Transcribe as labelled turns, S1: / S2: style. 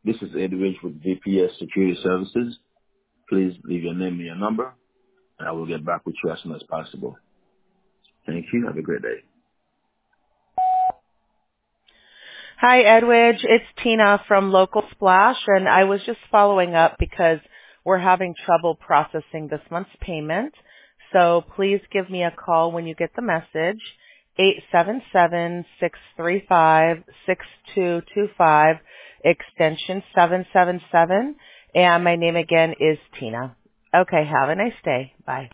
S1: This is Edwidge with VPS Security Services. Please leave your name and your number, and I will get back with you as soon as possible. Thank you. Have a great day.
S2: Hi, Edwidge. It's Tina from Local Splash, and I was just following up because we're having trouble processing this month's payment. So please give me a call when you get the message, 877-635-6225, extension 777, and my name again is Tina. Okay, have a nice day. Bye.